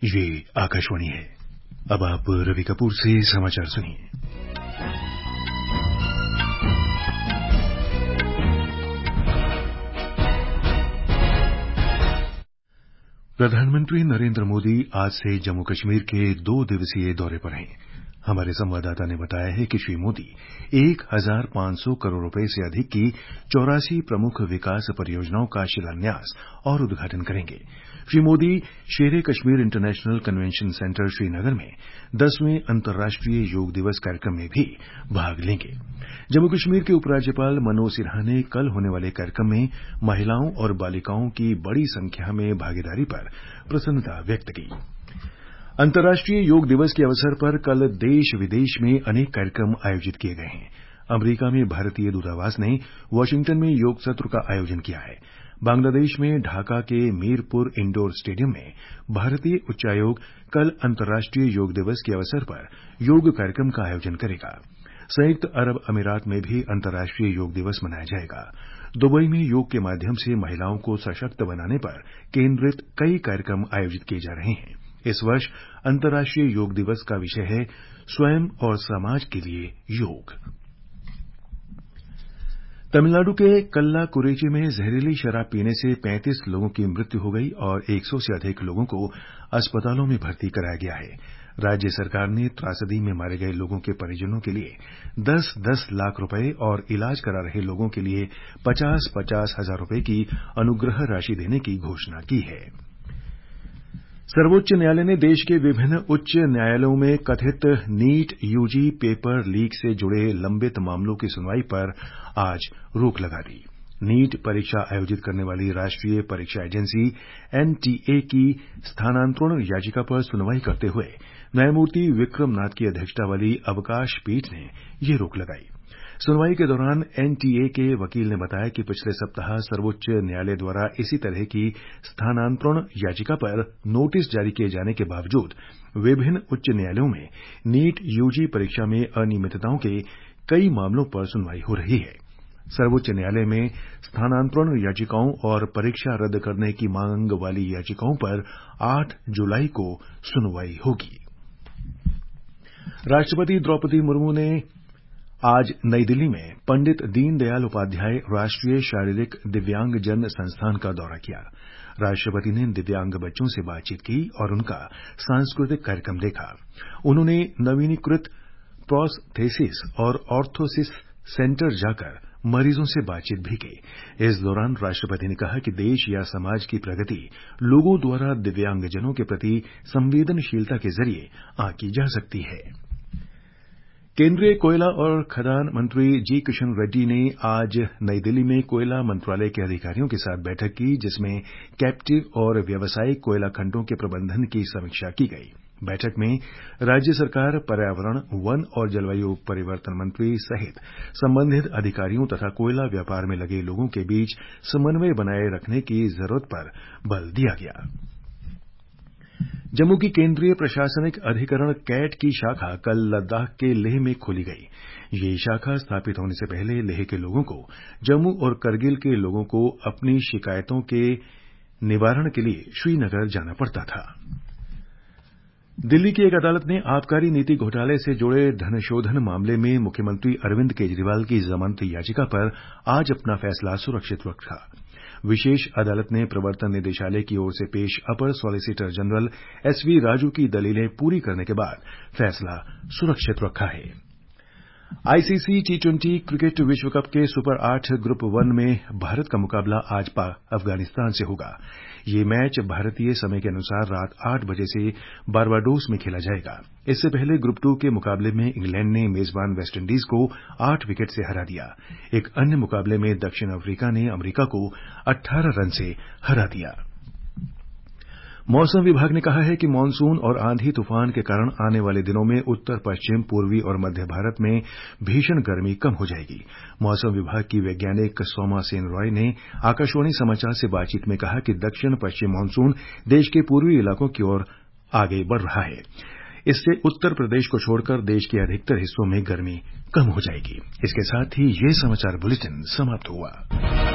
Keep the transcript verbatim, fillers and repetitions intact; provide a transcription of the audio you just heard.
ये आकाशवाणी है। अब आप रवि कपूर से समाचार सुनिए। प्रधानमंत्री नरेंद्र मोदी आज से जम्मू कश्मीर के दो दिवसीय दौरे पर हैं। हमारे संवाददाता ने बताया है कि श्री मोदी एक हजार पांच सौ करोड़ रुपए से अधिक की चौरासी प्रमुख विकास परियोजनाओं का शिलान्यास और उद्घाटन करेंगे। Shri Modi Sher e Kashmir international convention centre Srinagar में दसवें अंतर्राष्ट्रीय योग दिवस कार्यक्रम में भी भाग लेंगे। जम्मू कश्मीर के उपराज्यपाल मनोज सिन्हा ने कल होने वाले कार्यक्रम में महिलाओं और बालिकाओं की बड़ी संख्या में भागीदारी पर प्रसन्नता व्यक्त की। अंतर्राष्ट्रीय योग दिवस के अवसर पर कल देश विदेश में अनेक कार्यक्रम आयोजित किए गए हैं। अमरीका में भारतीय दूतावास ने वाशिंगटन में योग सत्र का आयोजन किया है। बांग्लादेश में ढाका के मीरपुर इंडोर स्टेडियम में भारतीय उच्चायोग कल अंतर्राष्ट्रीय योग दिवस के अवसर पर योग कार्यक्रम का आयोजन करेगा। संयुक्त अरब अमीरात में भी अंतर्राष्ट्रीय योग दिवस मनाया जाएगा। दुबई में योग के माध्यम से महिलाओं को सशक्त बनाने पर केंद्रित कई कार्यक्रम आयोजित किए जा रहे हैं। इस वर्ष अंतर्राष्ट्रीय योग दिवस का विषय है स्वयं और समाज के लिए योग। तमिलनाडु के कल्लाकुरेची में जहरीली शराब पीने से पैंतीस लोगों की मृत्यु हो गई और सौ से अधिक लोगों को अस्पतालों में भर्ती कराया गया है। राज्य सरकार ने त्रासदी में मारे गए लोगों के परिजनों के लिए दस दस लाख रुपए और इलाज करा रहे लोगों के लिए पचास पचास हजार रुपए की अनुग्रह राशि देने की घोषणा की है। सर्वोच्च न्यायालय ने देश के विभिन्न उच्च न्यायालयों में कथित नीट यूजी पेपर लीक से जुड़े लंबित मामलों की सुनवाई पर आज रोक लगा दी। नीट परीक्षा आयोजित करने वाली राष्ट्रीय परीक्षा एजेंसी एनटीए की स्थानांतरण याचिका पर सुनवाई करते हुए न्यायमूर्ति विक्रम नाथ की अध्यक्षता वाली अवकाश पीठ ने ये रोक लगाई। सुनवाई के दौरान एनटीए के वकील ने बताया कि पिछले सप्ताह सर्वोच्च न्यायालय द्वारा इसी तरह की स्थानांतरण याचिका पर नोटिस जारी किए जाने के बावजूद विभिन्न उच्च न्यायालयों में नीट यूजी परीक्षा में अनियमितताओं के कई मामलों पर सुनवाई हो रही है। सर्वोच्च न्यायालय में स्थानांतरण याचिकाओं और परीक्षा रद्द करने की मांग वाली याचिकाओं पर आठ जुलाई को सुनवाई होगी। राष्ट्रपति द्रौपदी मुर्मू ने आज नई दिल्ली में पंडित दीनदयाल उपाध्याय राष्ट्रीय शारीरिक दिव्यांगजन संस्थान का दौरा किया। राष्ट्रपति ने दिव्यांग बच्चों से बातचीत की और उनका सांस्कृतिक कार्यक्रम देखा। उन्होंने नवीनीकृत प्रोस्थेसिस और ऑर्थोसिस सेंटर जाकर मरीजों से बातचीत भी की। इस दौरान राष्ट्रपति ने कहा कि देश या समाज की प्रगति लोगों द्वारा दिव्यांगजनों के प्रति संवेदनशीलता के जरिए आंकी जा सकती है। केंद्रीय कोयला और खदान मंत्री जी किशन रेड्डी ने आज नई दिल्ली में कोयला मंत्रालय के अधिकारियों के साथ बैठक की, जिसमें कैप्टिव और व्यावसायिक कोयला खंडों के प्रबंधन की समीक्षा की गई। बैठक में राज्य सरकार, पर्यावरण, वन और जलवायु परिवर्तन मंत्री सहित संबंधित अधिकारियों तथा कोयला व्यापार में लगे लोगों के बीच समन्वय बनाए रखने की जरूरत पर बल दिया गया। जम्मू की केंद्रीय प्रशासनिक अधिकरण कैट की शाखा कल लद्दाख के लेह में खोली गई। ये शाखा स्थापित होने से पहले लेह के लोगों को जम्मू और करगिल के लोगों को अपनी शिकायतों के निवारण के लिए श्रीनगर जाना पड़ता था। दिल्ली की एक अदालत ने आबकारी नीति घोटाले से जुड़े धनशोधन मामले में मुख्यमंत्री अरविंद केजरीवाल की जमानत याचिका पर आज अपना फैसला सुरक्षित रखा। विशेष अदालत ने प्रवर्तन निदेशालय की ओर से पेश अपर सॉलिसिटर जनरल एसवी राजू की दलीलें पूरी करने के बाद फैसला सुरक्षित रखा है। आईसीसी टी ट्वेंटी क्रिकेट विश्व कप के सुपर आठ ग्रुप वन में भारत का मुकाबला आज अफगानिस्तान से होगा। ये मैच भारतीय समय के अनुसार रात आठ बजे से बारबाडोस में खेला जाएगा। इससे पहले ग्रुप टू के मुकाबले में इंग्लैंड ने मेजबान वेस्टइंडीज को आठ विकेट से हरा दिया। एक अन्य मुकाबले में दक्षिण अफ्रीका ने अमेरिका को अठारह रन से हरा दिया। मौसम विभाग ने कहा है कि मानसून और आंधी तूफान के कारण आने वाले दिनों में उत्तर पश्चिम, पूर्वी और मध्य भारत में भीषण गर्मी कम हो जाएगी। मौसम विभाग की वैज्ञानिक सोमा सेन रॉय ने आकाशवाणी समाचार से बातचीत में कहा कि दक्षिण पश्चिम मानसून देश के पूर्वी इलाकों की ओर आगे बढ़ रहा है। इससे उत्तर प्रदेश को छोड़कर देश के अधिकतर हिस्सों में गर्मी कम हो जाएगी। इसके साथ ही ये समाचार बुलेटिन समाप्त हुआ।